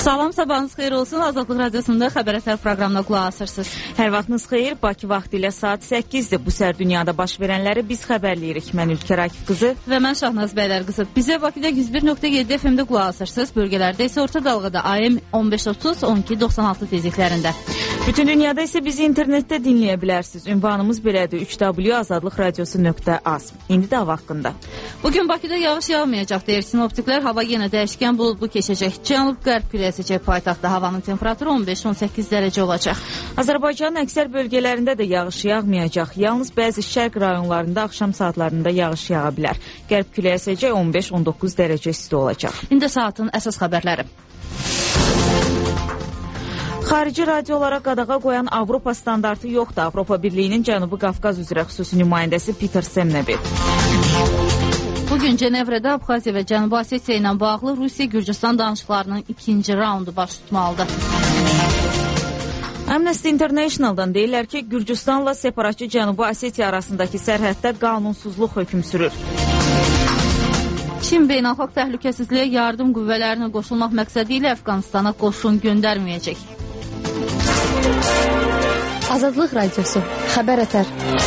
Salam, sabahınız xeyir olsun. Azadlıq Radiosunda Xəbər Əsər proqramına qulaq asırsınız. Hər vaxtınız xeyir. Bakı vaxtı ilə saat 8-dir. Bu səhər dünyada baş verənləri biz xəbərləyirik. Mən Ülkər Akif qızı və mən Şahnaz Bəylər qızı. Bizə Bakıda 101.7 FM-də qulaq asırsınız. Bölgələrdə isə orta dalğada AM 1530 1296 tezliklərində. Bütün dünyada isə bizi internetdə dinləyə bilərsiniz. Ünvanımız belədir: www.azadlıqradiosu.az. İndi də hava haqqında. Bugün Bakıda yağış yağmayacaq deyir sinoptiklər. Hava yenə dəyişkən buludlu keçəcək. Cənub-qərb küləyi əsəcək paytaxtda. Havanın temperaturu 15-18 dərəcə olacaq. Azərbaycanın əksər bölgələrində də yağış yağmayacaq. Yalnız bəzi şərq rayonlarında axşam saatlarında yağış yağa bilər. Qərb küləyi əsəcək 15-19 dərəcə isti olacaq. İndi saatın əsas xəbərləri. Xarici radiolara qadağa qoyan Avropa standartı yoxdur. Avropa Birliyinin Cənubi Qafqaz üzrə xüsusi nümayəndəsi Peter Semnebi. Bugün Cenevrədə Abxaziya və Cənubi Osetiya ilə bağlı Rusiya-Gürcüstan danışıqlarının ikinci raundu baş tutmalıdır. Amnesty International-dan deyirlər ki, Gürcüstanla separatçı Cənubi Osetiya arasındakı sərhəddə qanunsuzluq hökm sürür. Çin beynəlxalq təhlükəsizliyə yardım qüvvələrinə qoşulmaq məqsədi ilə Əfqanistana qoşun göndərməyəcək. Azadlıq Radiosu, Xəbər Ətər.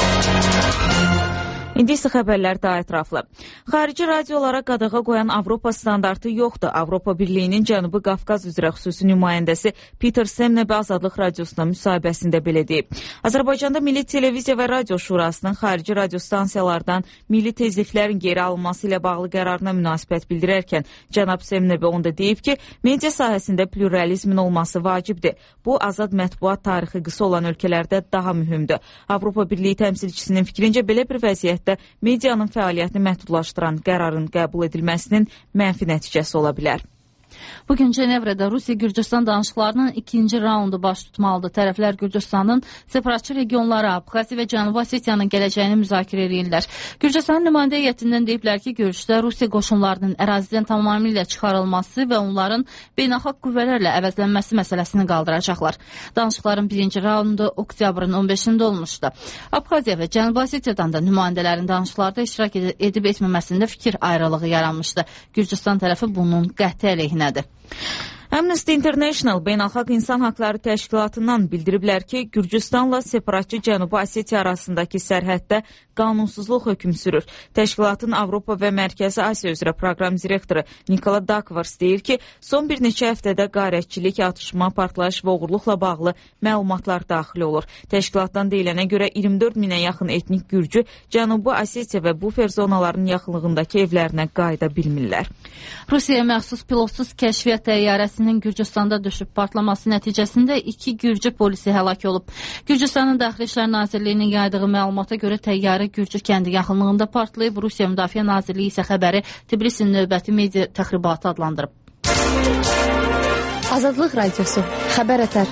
İndi isə xəbərlər daha ətraflı. Xarici radiolara qadağa qoyan Avropa standartı yoxdur. Avropa Birliyinin Cənubi Qafqaz üzrə xüsusi nümayəndəsi Peter Semnebi Azadlıq Radiosuna müsahibəsində belə deyib. Azərbaycanda Milli Televiziya və Radio Şurasının xarici radiostansiyalardan milli tezliklərin geri alınması ilə bağlı qərarına münasibət bildirərkən cənab Semnebi onda deyib ki, media sahəsində pluralizmin olması vacibdir. Bu, azad mətbuat tarixi qısa olan ölkələrdə daha mühümdür. Avropa Birliyi təmsilçisinin fikrincə belə bir vəziyyət medianın fəaliyyətini məhdudlaşdıran qərarın qəbul edilməsinin mənfi nəticəsi ola bilər. Bugün Cenevrədə Rusiya-Gürcüstan danışıqlarının ikinci raundu baş tutmalıdır. Tərəflər Gürcüstanın separatçı regionları Abxaziya və Cənubi Osetiyanın gələcəyini müzakirə edirlər. Gürcüstanın nümayəndə heyətindən deyiblər ki, görüşdə Rusiya qoşunlarının ərazidən tamamilə çıxarılması və onların beynəlxalq qüvvələrlə əvəzlənməsi məsələsini qaldıracaqlar. Danışıqların birinci raundu oktyabrın 15-də olmuşdu. Abxaziya və Cənubi Osetiyadan da nümayəndələrin danışıqlarda iştirak edib etməməsində fikir ayrılığı yaranmışdı. Gürcüstan tərəfi bunun qəti əleyhinədir. Amnesty International Beynəlxalq İnsan Haqları Təşkilatından bildiriblər ki, Gürcüstanla separatçı Cənubi Osetiya arasındakı sərhəddə qanunsuzluq hökm sürür. Təşkilatın Avropa və Mərkəzi Asiya üzrə proqram direktoru Nikola Dakvars deyir ki, son bir neçə həftədə qarətçilik, atışma, partlayış və oğurluqla bağlı məlumatlar daxil olur. Təşkilatdan deyilənə görə 24 minə yaxın etnik Gürcü Cənubi Osetiya və bufer zonaların yaxınlığındakı evlərinə qayıda bilmirlər. Rusiyaya məxsus pilotsuz kəşfiyyat təyyarəsinin Gürcüstanda düşüb partlaması nəticəsində 2 Gürcü polisi həlak olub. Gürcüstanın Daxili İşlər Nazirliyinin yaydığı məlumata görə təyyarə Gürcü kəndi yaxınlığında partlayıb. Rusiya Müdafiə Nazirliyi isə xəbəri Tbilisin növbəti media təxribatı adlandırıb. Azadlıq Radiosu, Xəbər Ətər.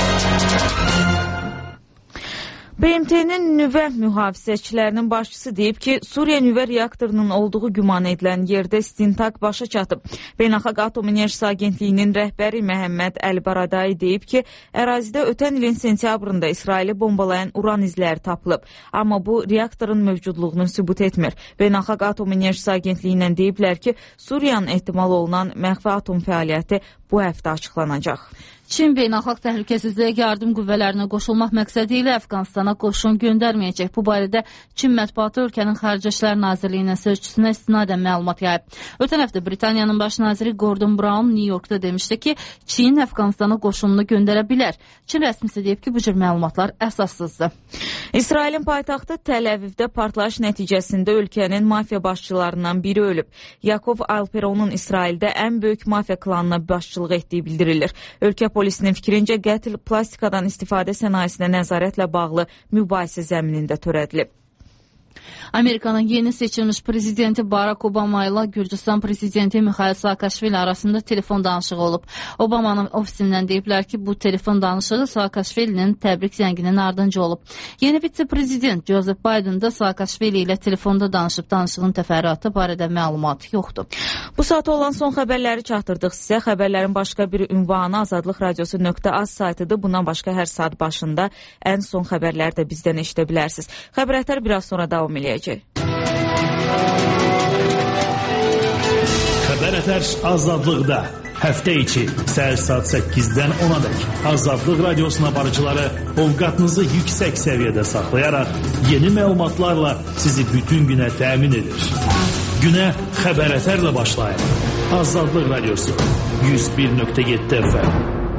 BMT-nin nüvə mühafizəçilərinin başçısı deyib ki, Suriya nüvə reaktorunun olduğu güman edilən yerdə istintaq başa çatıb. Beynəlxalq Atom Enerjisi Agentliyinin rəhbəri Məhəmməd Əl-Baradai deyib ki, ərazidə ötən ilin sentyabrında İsraili bombalayan uran izləri tapılıb. Amma bu reaktorun mövcudluğunu sübut etmir. Beynəlxalq Atom Enerjisi Agentliyindən deyiblər ki, Suriyanın ehtimal olunan məxfi atom fəaliyyəti bu həftə açıqlanacaq. Çin beynəlxalq təhlükəsizliyə yardım qüvvələrinə qoşulmaq məqsədi ilə Əfqanistana qoşun göndərməyəcək. Bu barədə Çin mətbuatı ölkənin Xarici İşlər Nazirliyinin sözçüsünə istinadən məlumat yayıb. Ötən həftə Britaniyanın baş naziri Gordon Brown New Yorkda demişdi ki, Çin Əfqanistana qoşununu göndərə bilər. Çin rəsmisi deyib ki, bu cür məlumatlar əsassızdır. İsrailin paytaxtı Təl-Əvivdə partlayış nəticəsində ölkənin mafiya başçılarından biri ölüb. Yakov Alperonun İsraildə ən böyük mafiya klanına başçılıq etdiyi bildirilir. Ölkə polisinin fikrincə qətl plastikadan istifadə sənayesinə nəzarətlə bağlı mübahisə zəminində törədilib. Amerikanın yeni seçilmiş prezidenti Barack Obama ilə Gürcüstan prezidenti Mikhail Saakashvili arasında telefon danışığı olub. Obama'nın ofisindən deyiblər ki, bu telefon danışığı Saakashvilinin təbrik zənginin ardınca olub. Yeni vitse-prezident Joseph Biden da Saakashvili ilə telefonda danışıb. Danışığın təfərrüatı barədə məlumat yoxdur. Bu saat olan son xəbərləri çatdırdıq sizə. Xəbərlərin başqa bir ünvanı azadlıqradiosu.az saytıdır. Bundan başqa hər saat başında ən son xəbərləri də bizdən eşidə bilərsiniz. Xəbərətlər biraz sonra davam edəcək. Xəbər Ətər azadlıqda. Həftə içi səhər saat 8-dən 10-a dək Azadlıq Radiosuna barıcıları ovqatınızı yüksək səviyyədə saxlayaraq yeni məlumatlarla sizi bütün günə təmin edir. Günə xəbər ətərlə başlayın. Azadlıq Radiosu 101.7 FM.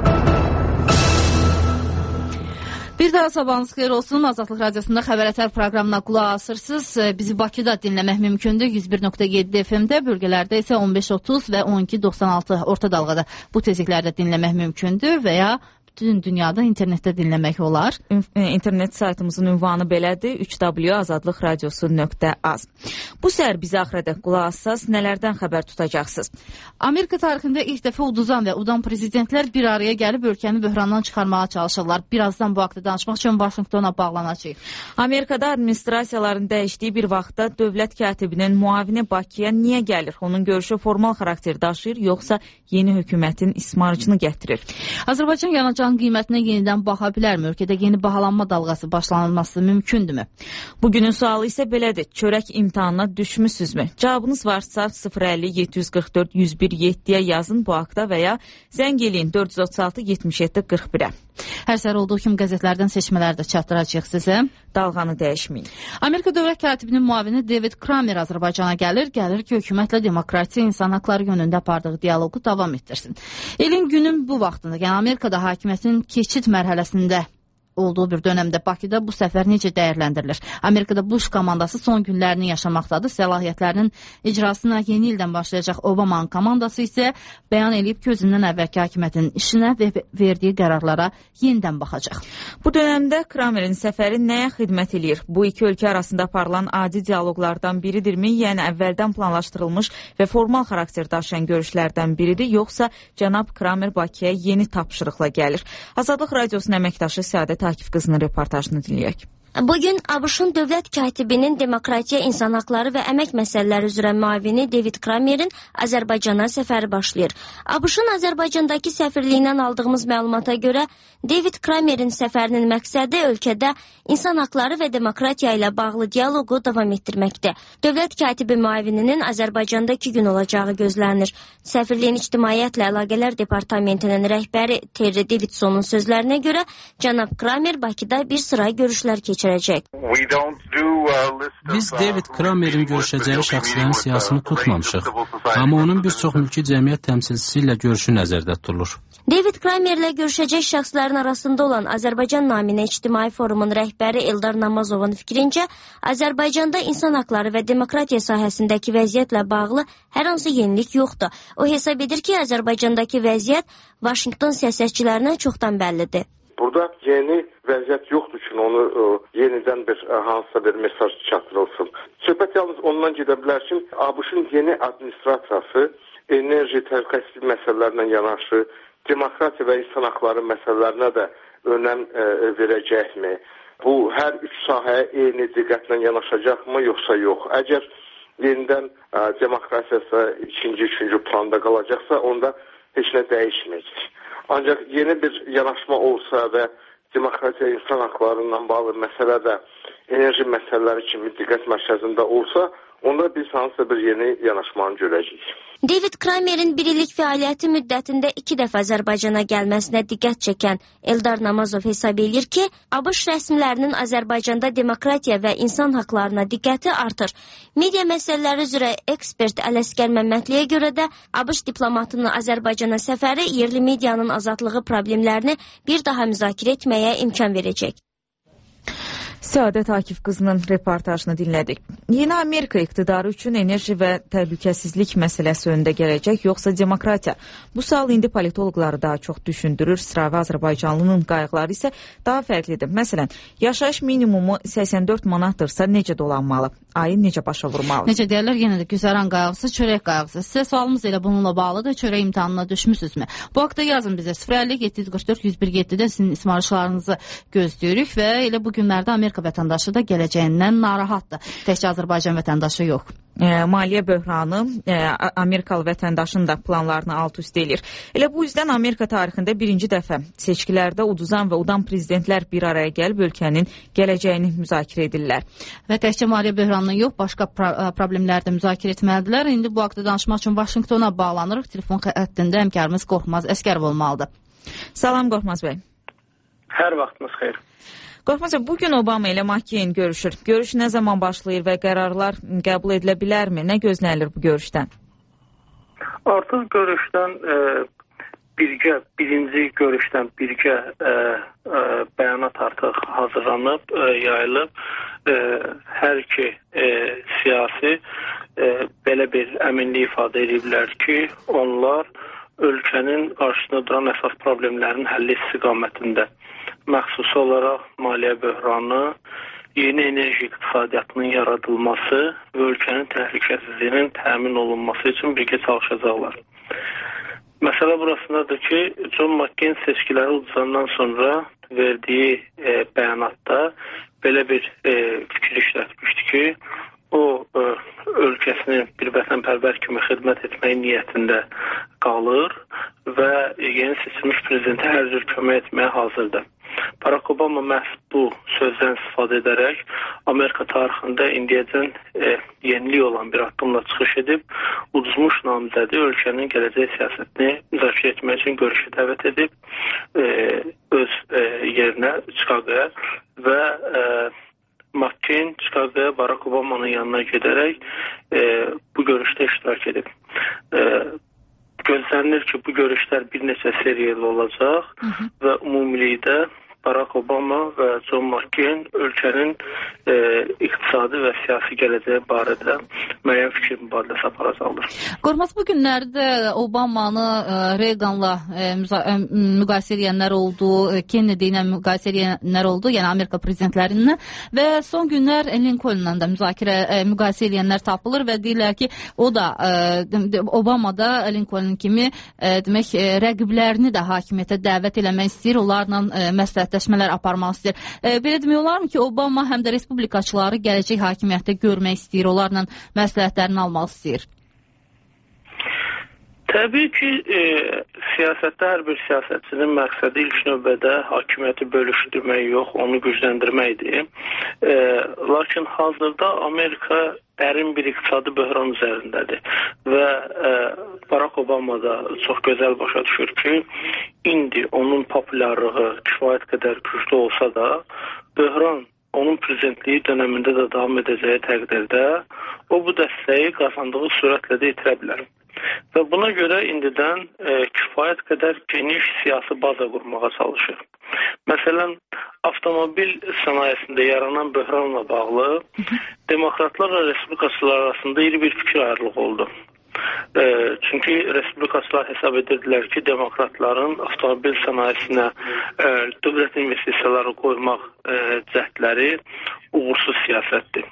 Bir daha sabahınız xeyir olsun. Azadlıq Radiosunda Xəbər Ətər proqramına qulaq asırsınız. Bizi Bakıda dinləmək mümkündür. 101.7 FM-də, bölgələrdə isə 15.30 və 12.96 orta dalğada bu tezliklərdə dinləmək mümkündür və ya bütün dünyada internetdə dinləmək olar. İnternet saytımızın ünvanı belədir: www.azadlıqradiosu.az. Bu səhər bizi axıradək qulaq assaz, nələrdən xəbər tutacaqsınız? Amerika tarixində ilk dəfə udan və udan prezidentlər bir araya gəlib ölkəni böhrandan çıxarmağa çalışırlar. Birazdan bu haqda danışmaq üçün Vaşinqtona bağlanacağıq. Amerikada administrasiyaların dəyişdiyi bir vaxtda dövlət katibinin müavini Bakıya niyə gəlir? Onun görüşü formal xarakter daşıyır, yoxsa yeni hökumətin ismarıcını gətirir? Azərbaycan yanacaq qiymətinə yenidən baxa bilərmi? Ölkədə yeni bahalanma dalğası başlanılması mümkündürmü? Bugünün sualı isə belədir: çörək imtahanına düşmüsünüzmü? Cavabınız varsa 050-744-101-7-yə yazın bu haqda və ya zəng eləyin 436-77-41-ə. Hər səhər olduğu kimi qəzetlərdən seçmələr də çatdıracaq sizə. Dalğanı dəyişməyin. Amerika dövlət katibinin müavini David Kramer Azərbaycana gəlir ki, hökumətlə demokratiya, insan haqları yönündə apardığı dialoqu davam etdirsin. Elin günün bu vaxtında, yəni Amerikada hakimiyyətin keçid mərhələsində olduğu bir dönəmdə Bakıda bu səfər necə dəyərləndirilir? Amerikada Bush komandası son günlərini yaşamaqdadır. Səlahiyyətlərinin icrasına yeni ildən başlayacaq Obama'nın komandası isə bəyan edib ki, özündən əvvəlki hakimiyyətin işinə və verdiyi qərarlara yenidən baxacaq. Bu dönəmdə Kramerin səfəri nəyə xidmət edir? Bu iki ölkə arasında aparılan adi dialoqlardan biridirmi? Yəni əvvəldən planlaşdırılmış və formal xarakter daşıyan görüşlərdən biridir, yoxsa cənab Kramer Bakıya yeni tapşırıqla gəlir? Azadlıq Radiosunun əməkdaşı Səadət Akif qızının reportajını dinləyək. Bugün ABŞ-ın dövlət katibinin demokratiya, insan haqları və əmək məsələləri üzrə müavini David Kramerin Azərbaycana səfəri başlayır. ABŞ-ın Azərbaycandakı səfirliyindən aldığımız məlumata görə David Kramerin səfərinin məqsədi ölkədə insan haqları və demokratiya ilə bağlı dialoqu davam etdirməkdir. Dövlət katibi müavininin Azərbaycanda 2 gün olacağı gözlənilir. Səfirliyin İctimaiyyətlə Əlaqələr Departamentinin rəhbəri Terry Davidsonun sözlərinə görə cənab Kramer Bakıda bir sıra görüşlər keçirəcək. Biz David Kramer'in görüşəcəyi şəxslərin siyasını tutmamışıq. Amma onun bir çox mülki cəmiyyət təmsilçisi ilə görüşü nəzərdə tutulur. David Kramer'lə görüşəcək şəxslərin arasında olan Azərbaycan naminə İctimai Forumun rəhbəri Eldar Namazovun fikrincə, Azərbaycanda insan haqları və demokratiya sahəsindəki vəziyyətlə bağlı hər hansı yenilik yoxdur. O hesab edir ki, Azərbaycandakı vəziyyət Vaşinqton siyasətçilərinə çoxdan bəllidir. Burada yeni vəziyyət yoxdur ki, onu yenidən hansısa bir mesaj çatdırılsın. Söhbət yalnız ondan gedə bilər ki, ABŞ-ın yeni administrasiyası enerji, təhlükəsizlik məsələlərlə yanaşı, demokratiya və insan haqları məsələlərinə də önəm verəcəkmi? Bu, hər üç sahəyə eyni diqqətlə yanaşacaqmı, yoxsa yox? Əgər yenidən demokratiyası ikinci, üçüncü planda qalacaqsa, onda heç nə dəyişməyəcək. Ancaq yeni bir yanaşma olsa və demokratiya, insan haqlarından bağlı məsələ də enerji məsələləri kimi diqqət mərkəzində olsa, onda biz hansısa bir yeni yanaşmanı görəcəyik. David Kramer'in bir illik fəaliyyəti müddətində 2 dəfə Azərbaycana gəlməsinə diqqət çəkən Eldar Namazov hesab edir ki, ABŞ rəsmilərinin Azərbaycanda demokratiya və insan haqlarına diqqəti artır. Media məsələləri üzrə ekspert Ələsgər Məmmədliyə görə də ABŞ diplomatının Azərbaycana səfəri yerli medianın azadlığı problemlərini bir daha müzakirə etməyə imkan verəcək. Səadət Akif qızının reportajını dinlədik. Yeni Amerika iqtidarı üçün enerji və təhlükəsizlik məsələsi önündə gələcək, yoxsa demokratiya? Bu sual indi politoloqları daha çox düşündürür. Sıravi Azərbaycanlının qayğıları isə daha fərqlidir. Məsələn, yaşayış minimumu 84 manatdırsa necə dolanmalı? Ayı necə başa vurmalı? Necə deyərlər, yenə də güzəran qayğısı, çörək qayğısı. Sizə sualımız elə bununla bağlıdır. Çörək imtahanına düşmüsünüzmü? Bu haqda yazın bizə 050-744-101-7-də sizin ismarışlarınızı gözləyirik və elə bu günlərdə Amerika Amerika vətəndaşı da gələcəyindən narahatdır. Təkcə Azərbaycan vətəndaşı yox. Maliyyə böhranı Amerikalı vətəndaşın da planlarını alt-üst edir. Elə bu yüzdən Amerika tarixində birinci dəfə seçkilərdə uduzan və udan prezidentlər bir araya gəlib ölkənin gələcəyini müzakirə edirlər. Və təkcə maliyyə böhranını yox, başqa problemləri də müzakirə etməlidirlər. İndi bu haqda danışmaq üçün Vaşinqtona bağlanırıq. Telefon xəttində həmkarımız Qorxmaz Əskərov olmalıdır. Salam Qorxmaz bəy. Hər vaxtınız xeyir. Qorxmaz bəy, bugün Obama ilə McCain görüşür. Görüş nə zaman başlayır və qərarlar qəbul edilə bilərmi? Nə gözlənilir bu görüşdən? Artıq görüşdən birinci görüşdən birgə bəyanat artıq hazırlanıb, yayılıb. Hər iki siyasi belə bir əminlik ifadə ediblər ki, onlar ölkənin qarşısında duran əsas problemlərin həlli istiqamətində məxsus olaraq maliyyə böhranı, yeni enerji iqtisadiyyatının yaradılması və ölkənin təhlükəsizliyinin təmin olunması üçün birgə çalışacaqlar. Məsələ burasındadır ki, John McCain seçkiləri uduzandan sonra verdiyi bəyanatda belə bir fikir işlətmişdi ki, o ölkəsinin bir vətənpərvər kimi xidmət etməyi niyyətində qalır və yeni seçilmiş prezidentə hər cür kömək etməyə hazırdır. Barack Obama məhz bu sözdən istifadə edərək Amerika tarixində indiyəcən yenilik olan bir addımla çıxış edib, uduzmuş namizədi ölkənin gələcək siyasətini müzakirə etmək üçün görüşə dəvət edib öz yerinə Chicagoya və McCain Chicagoya Barack Obama'nın yanına gedərək bu görüşdə iştirak edib. Gözlənilir ki, bu görüşlər bir neçə seriyeli olacaq və ümumilikdə Barack Obama və John McCain ölkənin iqtisadi və siyasi gələcəyi barədə müəyyən fikir mübadiləsi aparacaqdır. Qorxmaz, bu günlərdə Obamanı Reaganla müqayisə edənlər oldu, Kennedy ilə müqayisə edənlər oldu, yəni Amerika prezidentlərindən və son günlər Lincolnla da müqayisə edənlər tapılır və deyirlər ki, o da Obama da Lincoln kimi demək rəqiblərini də hakimiyyətə dəvət eləmək istəyir, onlarla məsləhətləşmələr aparmaq istəyir. Belə demək olarmı ki, Obama həm də respublikaçıları gələcək hakimiyyətdə görmək istəyir, onlarla məsləhətlərini almaq istəyir? Təbii ki, siyasətdə hər bir siyasətçinin məqsədi ilk növbədə hakimiyyəti bölüşdürmək yox, onu gücləndirməkdir. Lakin hazırda Amerika dərin bir iqtisadi böhran üzərindədir və Barack Obama da çox gözəl başa düşür ki, indi onun populyarlığı kifayət qədər güclü olsa da, böhran onun prezidentliyi dönəmində də davam edəcəyi təqdirdə o bu dəstəyi qazandığı sürətlə də itirə bilər. Və buna görə indidən kifayət qədər geniş siyasi baza qurmağa çalışır. Məsələn, avtomobil sənayesində yaranan böhranla bağlı demokratlarla respublikaçılar arasında iri bir fikir ayrılığı oldu. Çünki respublikaçılar hesab edirdilər ki, demokratların avtomobil sənayesinə dövlət investisiyaları qoymaq cəhdləri uğursuz siyasətdir.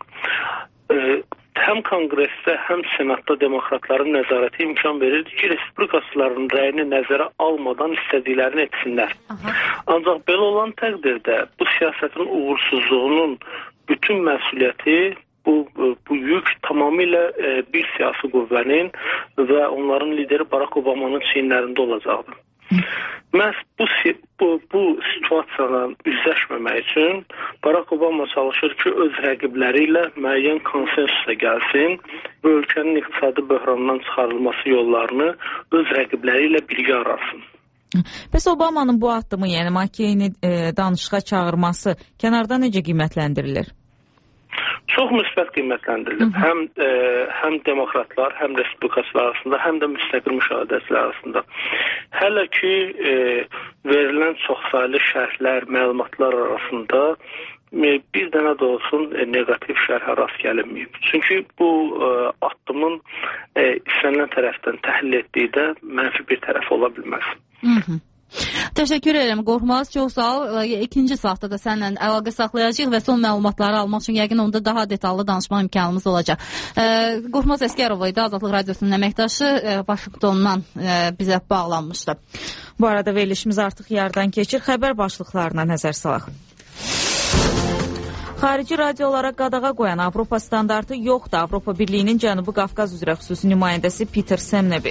Həm konqresdə, həm senatda demokratların nəzarəti imkan verirdi ki, respublikaçıların rəyini nəzərə almadan istədiklərini etsinlər. Ancaq belə olan təqdirdə bu siyasətin uğursuzluğunun bütün məsuliyyəti, bu yük tamamilə bir siyasi qüvvənin və onların lideri Barack Obama'nın çiyinlərində olacaqdır. Məhz bu situasiyala üzləşməmək üçün Barack Obama çalışır ki, öz rəqibləri ilə müəyyən konsensusa gəlsin və ölkənin iqtisadi böhranından çıxarılması yollarını öz rəqibləri ilə birgə ararsın. Bəs Obama'nın bu addımı, yəni McCain'i danışığa çağırması kənarda necə qiymətləndirilir? Çox müsbət qiymətləndirilir. Həm demokratlar, həm respublikaçılar arasında, həm də müstəqil müşahidəçilər arasında. Hələ ki, verilən çoxsaylı şərhlər, məlumatlar arasında bir dənə də olsun negativ şərhə rast gəlinməyib. Çünki bu addımın istənilən tərəfdən təhlil etdikdə mənfi bir tərəf ola bilməz. Təşəkkür edirəm Qorxmaz, çox sağ ol. İkinci saatda da səninlə əlaqə saxlayacağıq və son məlumatları almaq üçün yəqin onda daha detallı danışmaq imkanımız olacaq. Qorxmaz Əskərov idi, Azadlıq Radiosunun əməkdaşı, Vaşinqtondan bizə bağlanmışdı. Bu arada verilişimiz artıq yardan keçir. Xəbər başlıqlarına nəzər salaq. Xarici radiolara qadağa qoyan Avropa standartı yoxdur. Avropa Birliyinin Cənubi Qafqaz üzrə xüsusi nümayəndəsi Peter Semnebi.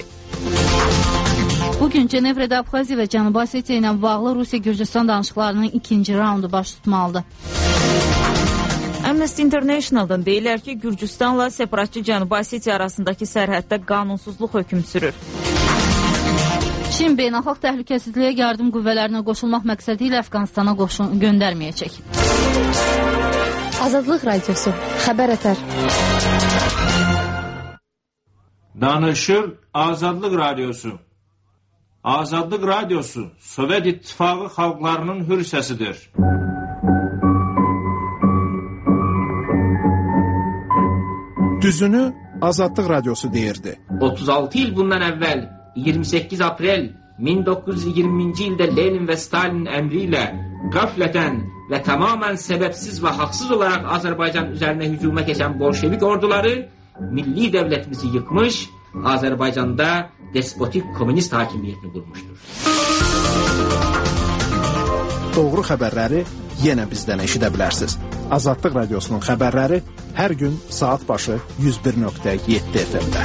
Bugün Cenevrədə Abxaziya və Cənubi Osetiya ilə bağlı Rusiya-Gürcüstan danışıqlarının ikinci raundu baş tutmalıdır. Amnesty International-dan deyirlər ki, Gürcüstanla separatçı Cənubi Osetiya arasındakı sərhəddə qanunsuzluq hökm sürür. Çin beynəlxalq təhlükəsizliyə yardım qüvvələrinə qoşulmaq məqsədi ilə Əfqanistana göndərməyəcək. Azadlıq Radiosu, Xəbər Ətər. Danışır Azadlıq Radiosu. Azadlıq Radiosu Sovet İttifaqı xalqlarının hür səsidir. Düzünü Azadlıq Radiosu deyirdi. 36 il bundan əvvəl 28 aprel 1920-ci ildə Lenin və Stalin əmri ilə qəflətən və tamamən səbəbsiz və haqsız olaraq Azərbaycan üzərinə hücuma keçən bolşevik orduları milli dövlətimizi yıkmış, Azərbaycanda despotik komünist hakimiyyətini qurmuşdur. Doğru xəbərləri yenə bizdən eşidə bilərsiniz. Azadlıq Radiosunun xəbərləri hər gün saat başı 101.7 FM-də.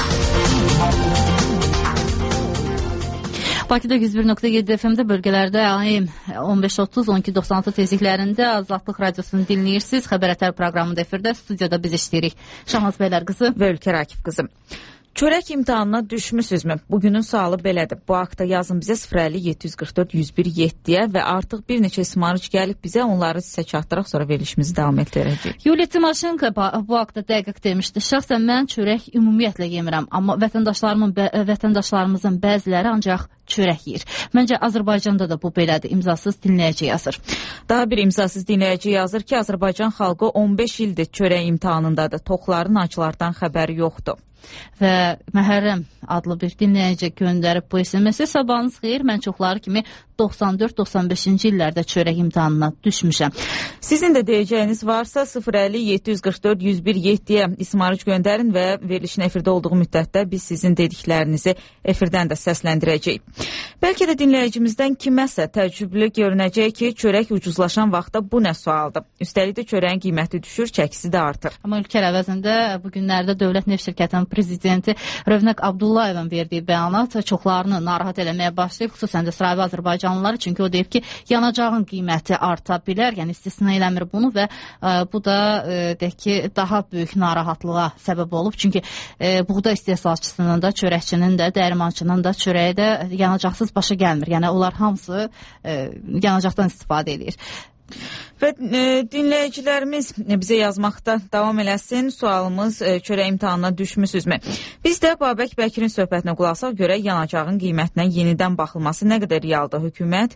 Bakıda 101.7 FM-də bölgələrdə AM 15:30, 12:96 tezliklərində Azadlıq Radiosunu dinləyirsiniz. Xəbər Ətər proqramında efirdə, studiyada biz işləyirik. Şahmaz Bəylər qızı və Ülkər Akif qızı. Çörək imtahanına düşmüsünüzmü? Bugünün sualı belədir. Bu haqda yazın bizə 050-744-101-7-yə və artıq bir neçə ismarıc gəlib bizə, onları sizə çatdıraq, sonra verilişimizi davam etdirəcəyik. Yuliya Timoşenko bu haqda dəqiq demişdi. Şəxsən mən çörək ümumiyyətlə yemirəm, amma vətəndaşlarımızın bəziləri ancaq çörək yeyir. Məncə Azərbaycanda da bu belədir. İmzasız dinləyici yazır. Daha bir imzasız dinləyici yazır ki, Azərbaycan xalqı 15 ildir çörək imtahanındadır. Toxların acılardan xəbəri yoxdur. Və Məhərrəm adlı bir dinləyici göndərib bu SMS-i. Sabahınız xeyir, mən çoxları kimi 94-95-ci illərdə çörək imtahanına düşmüşəm. Sizin də deyəcəyiniz varsa 050-744-101-7-yə ismarıc göndərin və verilişin efirdə olduğu müddətdə biz sizin dediklərinizi efirdən də səsləndirəcəyik. Bəlkə də dinləyicimizdən kiməsə təəccüblü görünəcək ki, çörək ucuzlaşan vaxtda bu nə sualdır? Üstəlik də çörəyin qiyməti düşür, çəkisi də artır. Amma Ülkər əvəzində bu günlərdə Dövlət Neft Şirkətinin prezidenti Rövnəq Abdullayevin verdiyi bəyanat çoxlarını narahat eləməyə başlayıb, xüsusən də İsrail Azərbaycanlıları, çünki o deyib ki, yanacağın qiyməti arta bilər, yəni istisna eləmir bunu və bu da deyək ki, daha böyük narahatlığa səbəb olub, çünki buğda istehsalçısının da, çörəkçinin də, dəyirmançının da çörəyi də yanacaqsız başa gəlmir. Yəni onlar hamısı yanacaqdan istifadə edir. Və dinləyicilərimiz bizə yazmaqda davam eləsin. Sualımız çörək imtahanına düşmüsünüzmü? Biz də Babək Bəkirin söhbətinə qulaq asaq, görək yanacağın qiymətinə yenidən baxılması nə qədər realdır? Hökumət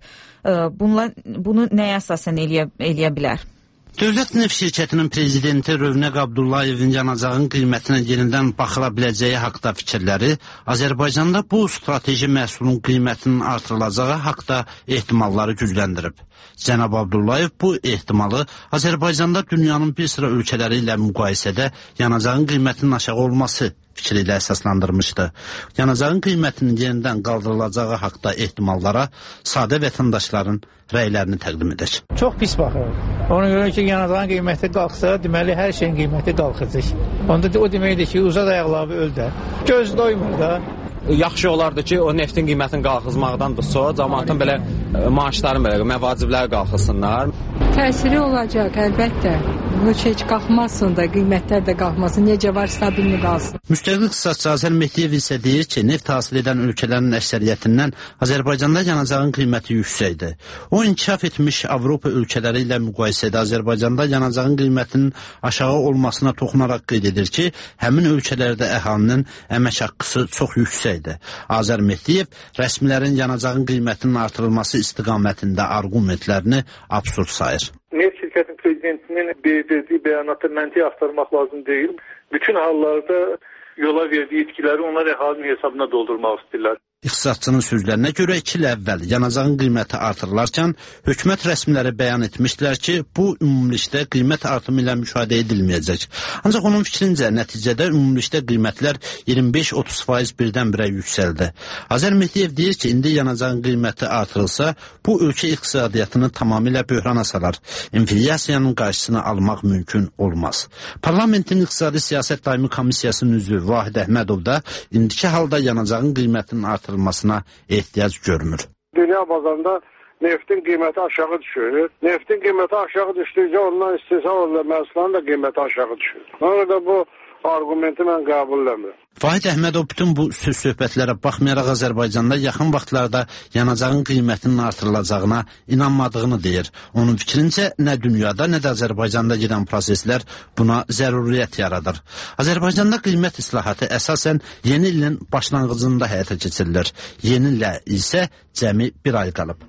bunu nəyə əsasən eləyə bilər? Dövlət Neft Şirkətinin prezidenti Rövnəq Abdullayevin yanacağın qiymətinə yenidən baxıla biləcəyi haqda fikirləri Azərbaycanda bu strateji məhsulun qiymətinin artırılacağı haqda ehtimalları gücləndirib. Cənab Abdullayev bu ehtimalı Azərbaycanda dünyanın bir sıra ölkələri ilə müqayisədə yanacağın qiymətinin aşağı olması fikri ilə əsaslandırmışdı. Yanacağın qiymətinin yenidən qaldırılacağı haqda ehtimallara sadə vətəndaşların rəylərini təqdim edək. Çox pis baxır. Ona görə ki, yanacağın qiyməti qalxsa, deməli hər şeyin qiyməti qalxacaq. Onda o deməkdir ki, uzad ayaqları öl də. Göz doymur da. Yaxşı olardı ki, o neftin qiymətinin qalxızmaqdandır sonra cəmaatın belə maaşların belə məvacibləri qalxısınlar. Təsiri olacaq, əlbəttə. Bu heç qalxmasın da, qiymətlər də qalxmasın, necə var stabilni qalsın. Müstəqil iqtisadçı Azər Mehdiyev isə deyir ki, neft hasil edən ölkələrin əksəriyyətindən Azərbaycanda yanacağın qiyməti yüksəkdir. O, inkişaf etmiş Avropa ölkələri ilə müqayisədə Azərbaycanda yanacağın qiymətinin aşağı olmasına toxunaraq qeyd edir ki, həmin ölkələrdə əhalinin əmək haqqısı çox yüksəkdir. Azər Mehdiyev rəsmilərin yanacağın qiymətinin artırılması istiqamətində arqumentlərini absurd sayır. Neft şirkətinin prezidentinin verdiyi bəyanatı məntiq axtarmaq lazım deyil. Bütün hallarda yola verdiyi itkiləri onlar əhalinin hesabına doldurmaq istəyirlər. İqtisadçının sözlərinə görə 2 il əvvəl yanacağın qiyməti artırılarkən hökumət rəsmiləri bəyan etmişdilər ki, bu ümumilikdə qiymət artımı ilə müşahidə edilməyəcək. Ancaq onun fikrincə nəticədə ümumilikdə qiymətlər 25-30% birdən-birə yüksəldi. Azər Mehdiyev deyir ki, indi yanacağın qiyməti artırılsa, bu ölkə iqtisadiyyatını tamamilə böhrana salar. İnflyasiyanın qarşısını almaq mümkün olmaz. Parlamentin İqtisadi Siyasət Daimi Komissiyasının üzvü Vahid Əhmədov da indiki halda yanacağın qiymətinin artırılmasına ehtiyac görmür. Dünya bazarında neftin qiyməti aşağı düşür. Neftin qiyməti aşağı düşdükcə ondan istehsal olunan məhsulların da qiyməti aşağı düşür. Ona da bu argumenti mən qəbul eləmirəm. Vahid Əhmədov bütün bu söz-söhbətlərə baxmayaraq Azərbaycanda yaxın vaxtlarda yanacağın qiymətinin artırılacağına inanmadığını deyir. Onun fikrincə nə dünyada, nə də Azərbaycanda gedən proseslər buna zəruriyyət yaradır. Azərbaycanda qiymət islahatı əsasən yeni ilin başlanğıcında həyata keçirilir. Yeni ilə isə cəmi bir ay qalıb.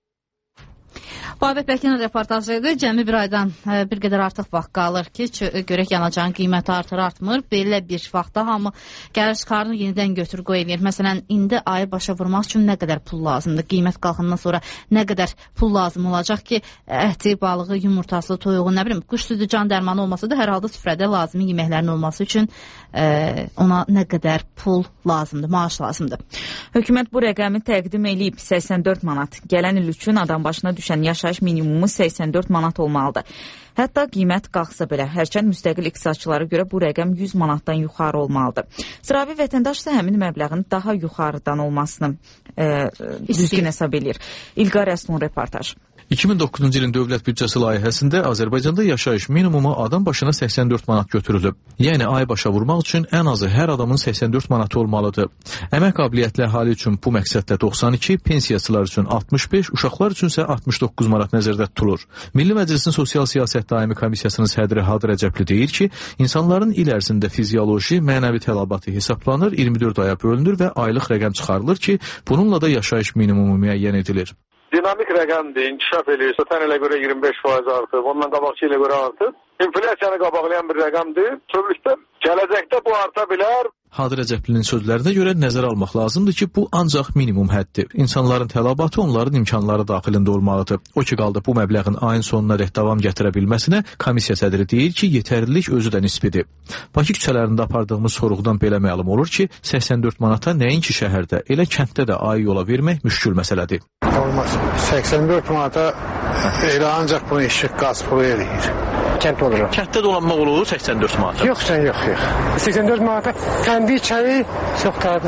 Babət Bəkinin reportajı idi. Cəmi bir aydan bir qədər artıq vaxt qalır ki, görək yanacağın qiyməti artır-artmır. Belə bir vaxtda hamı gəlir çıxarını yenidən götür-qoy edir. Məsələn, indi ayı başa vurmaq üçün nə qədər pul lazımdır? Qiymət qalxandan sonra nə qədər pul lazım olacaq ki, əti, balığı, yumurtası, toyuğu, nə bilim, quş südü, can dərmanı olmasa da hər halda süfrədə lazımi yeməklərin olması üçün ona nə qədər pul lazımdır, maaş lazımdır. Hökumət bu rəqəmi təqdim eləyib 84 manat. Gələn il üçün adam başına düşən yaşayış minimumu 84 manat olmalıdır. Hətta qiymət qalxsa belə, hərçənd müstəqil iqtisadçılara görə bu rəqəm 100 manatdan yuxarı olmalıdır. Sıravi vətəndaş isə həmin məbləğin daha yuxarıdan olmasını düzgün hesab edir. İlqar Rəslun reportaj. 2009-cu ilin dövlət büdcəsi layihəsində Azərbaycanda yaşayış minimumu adam başına 84 manat götürülüb. Yəni ay başa vurmaq üçün ən azı hər adamın 84 manatı olmalıdır. Əmək qabiliyyətli əhali üçün bu məqsədlə 92, pensiyaçılar üçün 65, uşaqlar üçün isə 69 manat nəzərdə tutulur. Milli Məclisin Sosial Siyasət Daimi Komissiyasının sədri Hadi Rəcəbli deyir ki, insanların il ərzində fizioloji, mənəvi tələbatı hesablanır, 24 aya bölünür və aylıq rəqəm çıxarılır ki, bununla da yaşayış minimumu müəyyən edilir. Dinamik rəqəmdir, inkişaf edir. Ötən ilə görə 25% artıb, ondan qabaqçı ilə görə artıb. İnflyasiyanı qabaqlayan bir rəqəmdir. Bütövlükdə gələcəkdə bu arta bilər. Hadi Rəcəblinin sözlərinə görə nəzərə almaq lazımdır ki, bu ancaq minimum həddir. İnsanların tələbatı onların imkanları daxilində olmalıdır. O ki qaldı bu məbləğin ayın sonuna dək davam gətirə bilməsinə komissiya sədri deyir ki, yetərlilik özü də nisbidir. Bakı küçələrində apardığımız soruqdan belə məlum olur ki, 84 manata nəinki şəhərdə, elə kənddə də ayı yola vermək müşkül məsələdir. Olmaz. 84 manata elə ancaq bunu işıq qaz pulu eləyir. Kənd olur. Kənddə dolanmaq olur 84 manata? Yox. 84 manata kəndi çayı çoxdadır.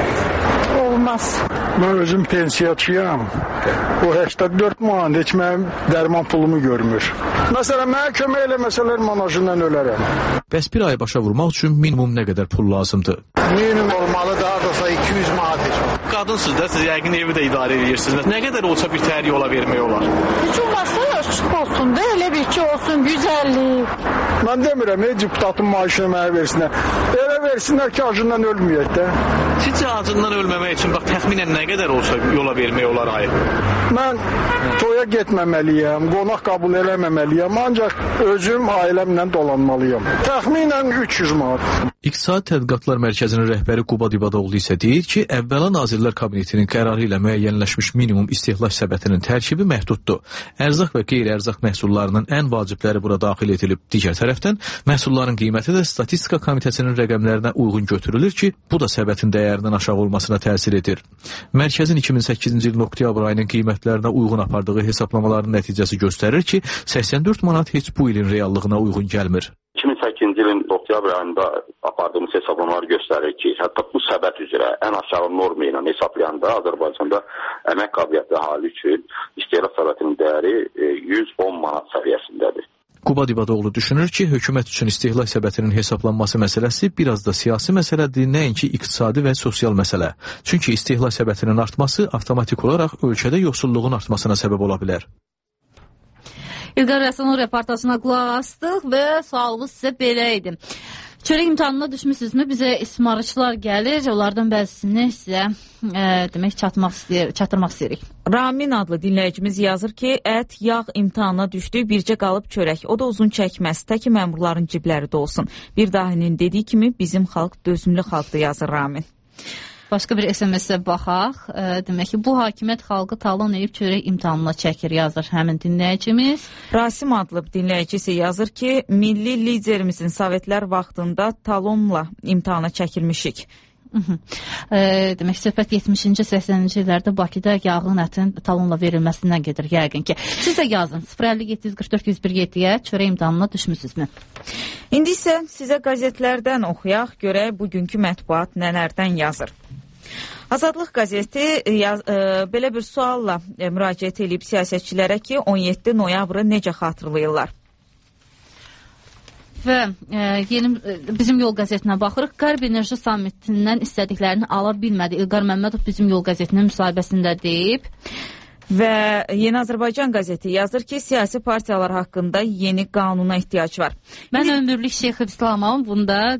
Olmaz. Mən özüm pensiyaçıyam. O 84 manat heç mənim dərman pulumu görmür. Məsələn, mənə kömək eləməsələr manajından ölərəm. Bəs bir ay başa vurmaq üçün minimum nə qədər pul lazımdır? Minimum olmalı, daha doğrusa 200 manat. Qadınsınız da, siz yəqin evi də idarə edirsiniz. Nə qədər olsa bir təhər yola vermək olar? Heç olmazsa yaxşı olsun da, elə bir ki olsun, güzəllik. Mən demirəm, deputatın maaşını mənə versinlər. Elə versinlər ki, acından ölməyək də. Sizcə acından ölməmək üçün bax təxminən nə qədər olsa yola vermək olar ayı? Mən toya getməməliyəm, qonaq qəbul eləməməliyəm, ancaq özüm ailəmlə dolanmalıyam. Təxminən 300 manat. İqtisadi Tədqiqatlar Mərkəzinin rəhbəri Quba Dibadoğlu isə deyir ki, əvvəla Nazirlər Kabinetinin qərarı ilə müəyyənləşmiş minimum istehlak səbətinin tərkibi məhduddur. Ərzaq və qeyri-ərzaq məhsullarının ən vacibləri bura daxil edilib. Digər tərəfdən, məhsulların qiyməti də Statistika Komitəsinin rəqəmlərinə uyğun götürülür ki, bu da səbətin dəyərinin aşağı olmasına təsir edir. Mərkəzin 2008-ci ilin oktyabr ayının qiymətlərinə uyğun apardığı hesablamaların nəticəsi göstərir ki, 84 manat heç bu ilin reallığına uyğun gəlmir. 2008-ci ilin oktyabr ayında apardığımız hesablamalar göstərir ki, hətta bu səbət üzrə ən aşağı norma ilə hesablayanda Azərbaycanda əmək qabiliyyətli əhali üçün istehlak səbətinin dəyəri 110 manat səviyyəsindədir. Quba Dibadoğlu düşünür ki, hökumət üçün istehlak səbətinin hesablanması məsələsi biraz da siyasi məsələdir, nəinki iqtisadi və sosial məsələ. Çünki istehlak səbətinin artması avtomatik olaraq ölkədə yoxsulluğun artmasına səbəb ola bilər. İlqar Rəslanın reportajına qulaq astıq və sualımız sizə belə idi. Çörək imtahanına düşmüsünüzmü? Bizə ismarıçılar gəlir, onlardan bəzisini sizə demək çatdırmaq istəyirik. Ramin adlı dinləyicimiz yazır ki, ət, yağ imtahanına düşdü, bircə qalıb çörək. O da uzun çəkməz, təki məmurların cibləri dolsun. Bir dahinin dediyi kimi bizim xalq dözümlü xalqdır, yazır Ramin. Başqa bir SMS-ə baxaq. Demək ki, bu hakimiyyət xalqı talon edib çörək imtahanına çəkir, yazır həmin dinləyicimiz. Rasim adlı dinləyici isə yazır ki, milli liderimizin Sovetlər vaxtında talonla imtahana çəkilmişik. Demək, söhbət 70-ci, 80-ci illərdə Bakıda yağın ətin talonla verilməsindən gedir yəqin ki. Siz də yazın 050-744-101-7-yə çörək imtahanına düşmüsünüzmü? İndi isə sizə qəzetlərdən oxuyaq, görək bugünkü mətbuat nələrdən yazır. Azadlıq qəzeti belə bir sualla müraciət edib siyasətçilərə ki, 17 noyabrı necə xatırlayırlar? Və bizim Yol qəzetinə baxırıq. Qərb Enerji Sammitindən istədiklərini ala bilmədi. İlqar Məmmədov bizim Yol qəzetinin müsahibəsində deyib. Və Yeni Azərbaycan qəzeti yazır ki, siyasi partiyalar haqqında yeni qanuna ehtiyac var. Mən ömürlük Şeyxülislamam bunda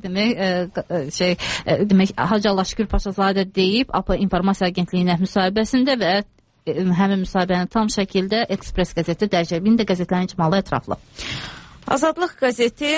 demək Hacı Allah Şükür Paşazadə deyib APA İnformasiya Agentliyinə müsahibəsində və həmin müsahibəni tam şəkildə Ekspres qəzeti dərc edib. İndi qəzetlərin icmalı ətraflı. Azadlıq qəzeti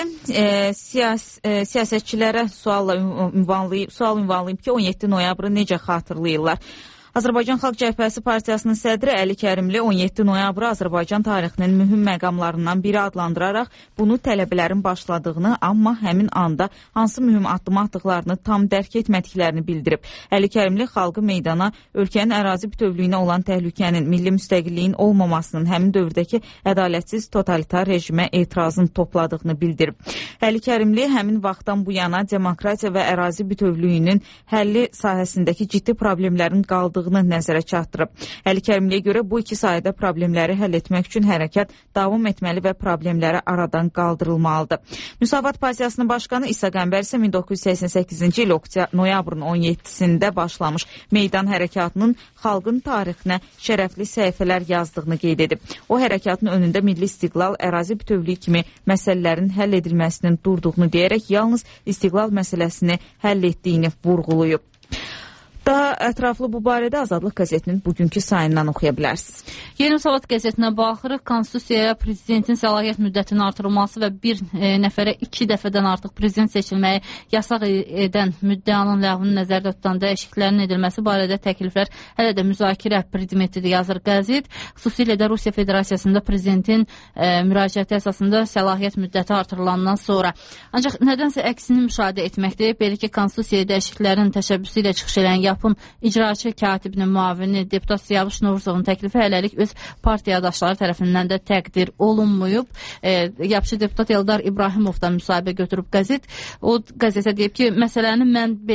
siyasətçilərə sual ünvanlayıb ki, 17 noyabrı necə xatırlayırlar? Azərbaycan Xalq Cəbhəsi Partiyasının sədri Əli Kərimli 17 noyabrı Azərbaycan tarixinin mühüm məqamlarından biri adlandıraraq bunu tələbələrin başladığını, amma həmin anda hansı mühüm addım atdıqlarını tam dərk etmədiklərini bildirib. Əli Kərimli xalqı meydana ölkənin ərazi bütövlüyünə olan təhlükənin, milli müstəqilliyin olmamasının, həmin dövrdəki ədalətsiz totalitar rejimə etirazın topladığını bildirib. Əli Kərimli həmin vaxtdan bu yana demokratiya və ərazi bütövlüyünün həlli sahəsindəki ciddi problemlərin qaldığını nəzərə çatdırıb. Əli Kərimliyə görə bu iki sahədə problemləri həll etmək üçün hərəkət davam etməli və problemləri aradan qaldırılmalıdır. Müsavat Partiyasının başqanı İsa Qəmbər isə 1988-ci il noyabrın 17-sində başlamış meydan hərəkatının xalqın tarixinə şərəfli səhifələr yazdığını qeyd edib. O hərəkatın önündə milli istiqlal, ərazi bütövlüyü kimi məsələlərin həll edilməsinin durduğunu deyərək yalnız istiqlal məsələsini həll etdiyini vurğulayıb. Daha ətraflı bu barədə Azadlıq qəzetinin bugünkü sayından oxuya bilərsiniz. Yeni Müsavat qəzetinə baxırıq. Konstitusiyaya prezidentin səlahiyyət müddətinin artırılması və bir nəfərə 2 dəfədən artıq prezident seçilməyi yasaq edən müddəanın ləğvini nəzərdə tutan dəyişikliklərin edilməsi barədə təkliflər hələ də müzakirə predmetidir, yazır qəzet. Xüsusilə də Rusiya Federasiyasında prezidentin müraciəti əsasında səlahiyyət müddəti artırılandan sonra. Ancaq nədənsə əksini müşahidə etməkdir. Belə ki, konstitusiyaya dəyişikliklərin təşəbbüsü ilə çıxış edən yapın icraçı katibinin müavini deputat Siyavuş Novruzovun təklifi hələlik öz partiyadaşları tərəfindən də təqdir olunmayıb. Yapıcı deputat Eldar İbrahimov da müsahibə götürüb qəzet. O qəzetə deyib ki, məsələni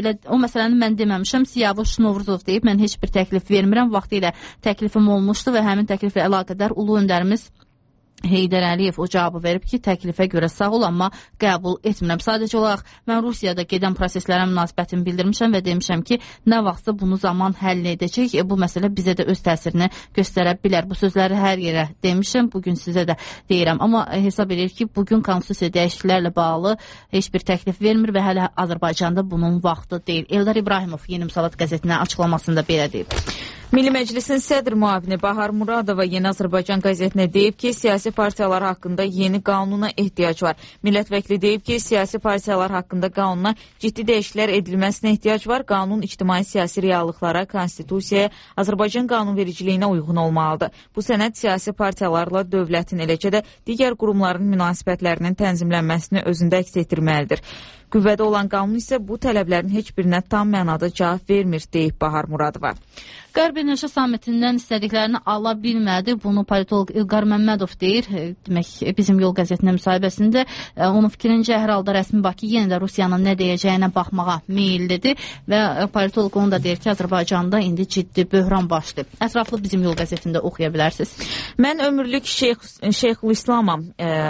mən deməmişəm, Siyavuş Novruzov deyib, mən heç bir təklif vermirəm. Vaxtı ilə təklifim olmuşdu və həmin təkliflə əlaqədar ulu öndərimiz Heydər Əliyev o cavabı verib ki, təklifə görə sağ ol, amma qəbul etmirəm. Sadəcə olaraq mən Rusiyada gedən proseslərə münasibətimi bildirmişəm və demişəm ki, nə vaxtsa bunu zaman həll edəcək. Bu məsələ bizə də öz təsirini göstərə bilər. Bu sözləri hər yerə demişəm, bugün sizə də deyirəm. Amma hesab edir ki, bugün konstitusiya dəyişikliklərlə bağlı heç bir təklif vermir və hələ Azərbaycanda bunun vaxtı deyil. Eldar İbrahimov Yeni Müsavat qəzetinə açıqlamasında belə deyib. Milli Məclisin sədr müavini Bahar Muradova Yeni Azərbaycan qəzetinə deyib ki, siyasi partiyalar haqqında yeni qanuna ehtiyac var. Millət vəkili deyib ki, siyasi partiyalar haqqında qanuna ciddi dəyişikliklər edilməsinə ehtiyac var. Qanun ictimai-siyasi reallıqlara, konstitusiyaya, Azərbaycan qanunvericiliyinə uyğun olmalıdır. Bu sənəd siyasi partiyalarla dövlətin, eləcə də digər qurumların münasibətlərinin tənzimlənməsini özündə əks etdirməlidir. Qüvvədə olan qanun isə bu tələblərin heç birinə tam mənada cavab vermir, deyib Bahar Muradova. Qərb Enerji Sammitindən istədiklərini ala bilmədi. Bunu politolog İlqar Məmmədov deyir. Demək, bizim Yol qəzetinin müsahibəsində onun fikrincə hər halda rəsmi Bakı yenə də Rusiyanın nə deyəcəyinə baxmağa meyillidir və politolog onu da deyir ki, Azərbaycanda indi ciddi böhran başlayıb. Ətraflı bizim Yol qəzetində oxuya bilərsiniz. Mən ömürlük Şeyxülislamam.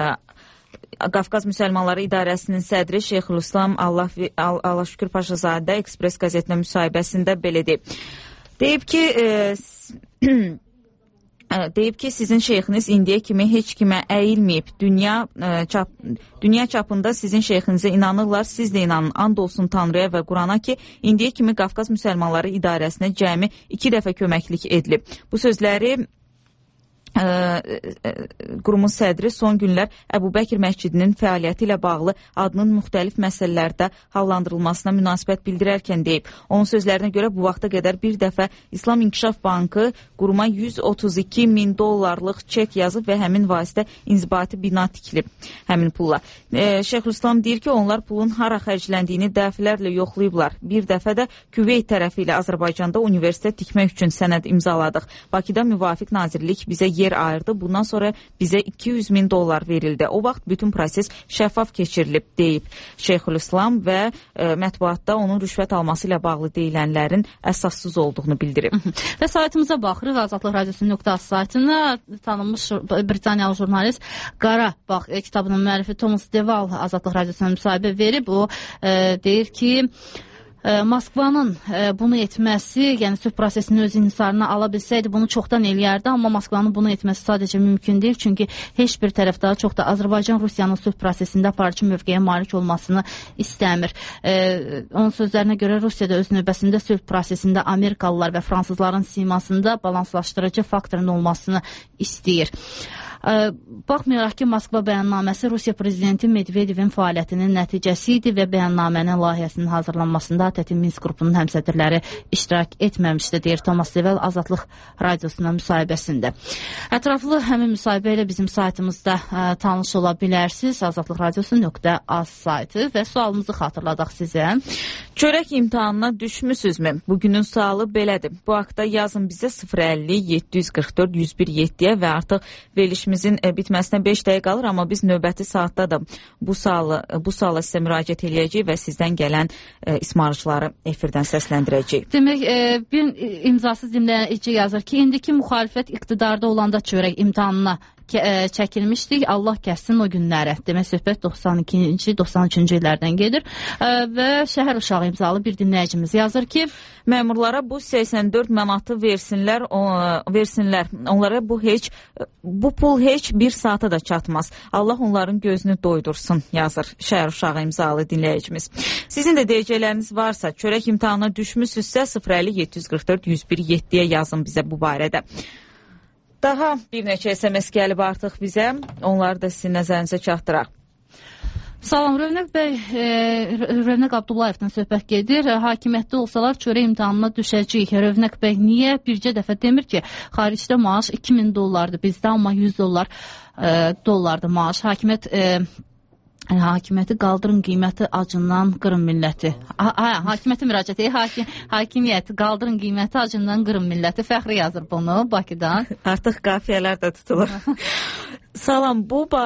Qafqaz Müsəlmanları İdarəsinin sədri Şeyxülislam Allah Şükür Paşazadə Ekspres qəzetinə müsahibəsində belə deyib. Deyib ki, sizin şeyxiniz indiyə kimi heç kimə əyilməyib. Dünya çapında sizin şeyxinizə inanırlar, siz də inanın. And olsun Tanrıya və Qurana ki, indiyə kimi Qafqaz Müsəlmanları İdarəsinə cəmi 2 dəfə köməklik edilib. Bu sözləri qurumun sədri son günlər Əbu Bəkir məscidinin fəaliyyəti ilə bağlı adının müxtəlif məsələlərdə hallandırılmasına münasibət bildirərkən deyib. Onun sözlərinə görə bu vaxta qədər bir dəfə İslam İnkişaf Bankı quruma $132.000 çek yazıb və həmin vasitə inzibati bina tikilib həmin pulla. Şeyxülislam deyir ki, onlar pulun hara xərcləndiyini dəfələrlə yoxlayıblar. Bir dəfə də Küveyt tərəfi ilə Azərbaycanda universitet tikmək üçün sənəd imzaladıq. Bakıda müvafiq nazirlik bizə yer ayırdı. Bundan sonra bizə $200.000 verildi. O vaxt bütün proses şəffaf keçirilib, deyib Şeyxülislam və mətbuatda onun rüşvət alması ilə bağlı deyilənlərin əsassız olduğunu bildirib. Və saytımıza baxırıq, Azadlıq Radiosu.az saytına. Tanınmış Britaniyalı jurnalist Qarabağ kitabının müəllifi Thomas Deval Azadlıq Radiosuna müsahibə verib. O deyir ki, Moskvanın bunu etməsi, yəni sülh prosesini öz inhisarına ala bilsəydi bunu çoxdan eləyərdi, amma Moskvanın bunu etməsi sadəcə mümkün deyil, çünki heç bir tərəf daha çox da Azərbaycan Rusiyanın sülh prosesində aparıcı mövqeyə malik olmasını istəmir. Onun sözlərinə görə Rusiyada öz növbəsində sülh prosesində Amerikalılar və Fransızların simasında balanslaşdırıcı faktorun olmasını istəyir. Baxmayaraq ki, Moskva bəyannaməsi Rusiya prezidenti Medvedevin fəaliyyətinin nəticəsi idi və bəyannamənin layihəsinin hazırlanmasında ATƏT Minsk qrupunun həmsədrləri iştirak etməmişdi, deyir Thomas Devel Azadlıq Radiosuna müsahibəsində. Ətraflı həmin müsahibə ilə bizim saytımızda tanış ola bilərsiniz. Azadlıq Radiosu.az saytı və sualımızı xatırladaq sizə. Çörək imtahanına düşmüsünüzmü? Bugünün sualı belədir. Bu haqda yazın bizə 050-744-101-7-yə və artıq verilişimizin bitməsinə 5 dəqiqə qalır, amma biz növbəti saatda da bu suala sizə müraciət eləyəcəyik və sizdən gələn ismarıcıları efirdən səsləndirəcəyik. Demək, bir imzasız dinləyici yazır ki, indiki müxalifət iqtidarda olanda çörək imtahanına çəkilmişdik. Allah kəssin o günlərə. Demək, söhbət 92-ci, 93-cü illərdən gedir. Və şəhər uşağı imzalı bir dinləyicimiz yazır ki, məmurlara bu 84 manatı versinlər. Onlara bu pul heç bir saata da çatmaz. Allah onların gözünü doydursun, yazır şəhər uşağı imzalı dinləyicimiz. Sizin də deyəcəkləriniz varsa, çörək imtahanına düşmüsünüzsə 050-744-101-7-yə yazın bizə bu barədə. Daha bir neçə SMS gəlib artıq bizə. Onları da sizin nəzərinizə çatdıraq. Salam, Rövnəq bəy, Rövnəq Abdullayevdən söhbət gedir. Hakimiyyətdə olsalar çörək imtahanına düşəcəyik. Rövnəq bəy niyə bircə dəfə demir ki, xaricdə maaş $2.000-dır bizdə, amma $100 maaş. Hakimiyyəti qaldırın qiyməti acından qırın milləti. Hakimiyyəti müraciət edir. Hakimiyyəti qaldırın qiyməti acından qırın milləti. Fəxri yazır bunu Bakıdan. Artıq qafiyələr də tutulur. Salam,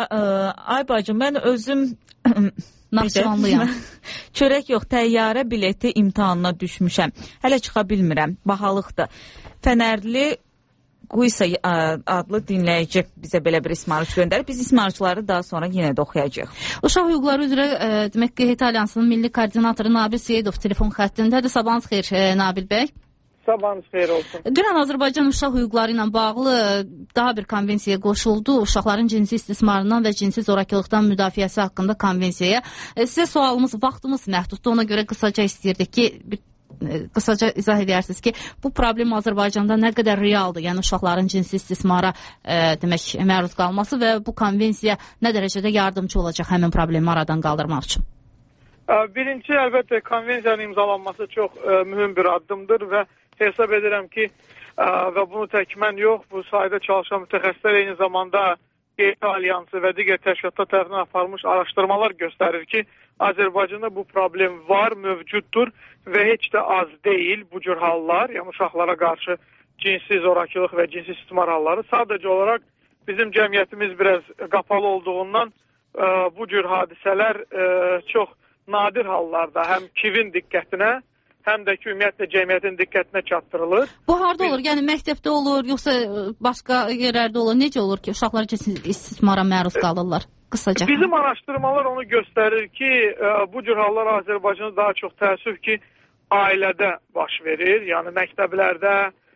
ay bacım, mən özüm Naxçıvanlıyam. Çörək yox, təyyarə bileti imtahanına düşmüşəm. Hələ çıxa bilmirəm. Bahalıqdır. Fənərli Quysa adlı dinləyici bizə belə bir ismarıç göndərir. Biz ismarıçları daha sonra yenə də oxuyacağıq. Uşaq hüquqları üzrə demək QHT Alyansının milli koordinatoru Nabil Seyidov telefon xəttindədir. Sabahınız xeyir Nabil bəy. Sabahınız xeyir olsun. Dünən Azərbaycan uşaq hüquqları ilə bağlı daha bir konvensiyaya qoşuldu. Uşaqların cinsi istismarından və cinsi zorakılıqdan müdafiəsi haqqında konvensiyaya. Sizə sualımız, vaxtımız məhduddur. Ona görə qısaca istəyirdik ki, qısaca izah edərsiniz ki, bu problem Azərbaycanda nə qədər realdır? Yəni uşaqların cinsi istismara demək məruz qalması və bu konvensiya nə dərəcədə yardımcı olacaq həmin problemi aradan qaldırmaq üçün? Birinci, əlbəttə, konvensiyanın imzalanması çox mühüm bir addımdır və hesab edirəm ki, və bunu tək mən yox, bu sahədə çalışan mütəxəssislər eyni zamanda QHT Alyansı və digər təşkilatlar tərəfindən aparılmış araşdırmalar göstərir ki, Azərbaycanda bu problem var, mövcuddur və heç də az deyil bu cür hallar, yəni uşaqlara qarşı cinsi zorakılıq və cinsi istismar halları. Sadəcə olaraq bizim cəmiyyətimiz biraz qapalı olduğundan bu cür hadisələr çox nadir hallarda həm KİV-in diqqətinə, həm də ki, ümumiyyətlə cəmiyyətin diqqətinə çatdırılır. Bu harada olur? Yəni məktəbdə olur, yoxsa başqa yerlərdə olur? Necə olur ki, uşaqlar cinsi istismara məruz qalırlar? Qısaca. Bizim araşdırmalar onu göstərir ki, bu cür hallar Azərbaycanda daha çox təəssüf ki, ailədə baş verir. Yəni məktəblərdə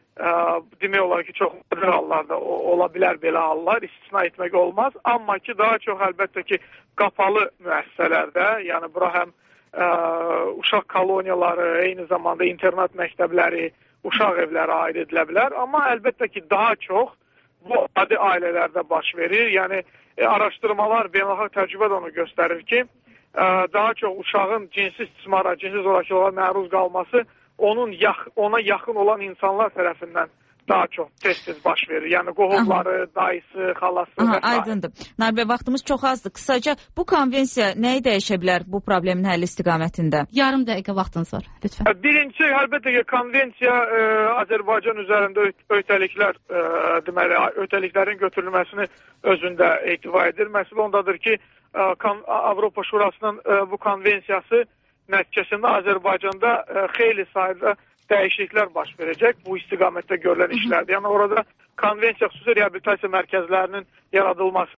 demək olar ki, çox nadir hallarda ola bilər belə hallar, istisna etmək olmaz. Amma ki, daha çox əlbəttə ki, qapalı müəssisələrdə, yəni bura həm uşaq koloniyaları, eyni zamanda internat məktəbləri, uşaq evləri aid edilə bilər. Amma əlbəttə ki, daha çox bu adi ailələrdə baş verir. Yəni araşdırmalar, beynəlxalq təcrübə də onu göstərir ki, daha çox uşağın cinsi istismara, cinsi zorakılığa məruz qalması ona yaxın olan insanlar tərəfindən daha çox tez-tez baş verir. Yəni qohumları, dayısı, xalası və s. Aydındır. Nail bəy, vaxtımız çox azdır. Qısaca bu konvensiya nəyi dəyişə bilər bu problemin həlli istiqamətində? Yarım dəqiqə vaxtınız var, lütfən. Birinci, əlbəttə ki, konvensiya Azərbaycan üzərində öhdəliklər, deməli, öhdəliklərin götürülməsini özündə ehtiva edir. Məsələ ondadır ki, Avropa Şurasının bu konvensiyası nəticəsində Azərbaycanda xeyli sayda dəyişikliklər baş verəcək bu istiqamətdə görülən işlərdir. Yəni orada konvensiya xüsusi reabilitasiya mərkəzlərinin yaradılması